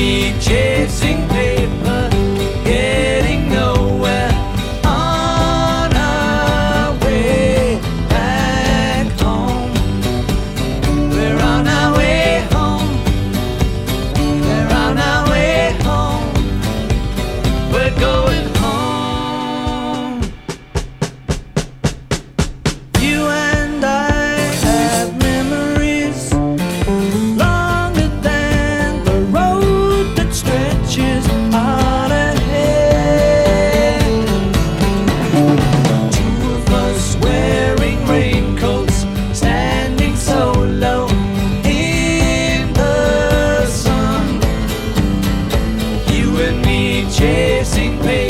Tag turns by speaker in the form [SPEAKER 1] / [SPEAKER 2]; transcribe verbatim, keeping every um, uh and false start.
[SPEAKER 1] me chasing paper, getting nowhere, on our way back home. We're on our way home. We're on our way home. We're going home. You and I have memories longer than the road that stretches out ahead. Two of us wearing raincoats, standing so low in the sun. You and me chasing paper,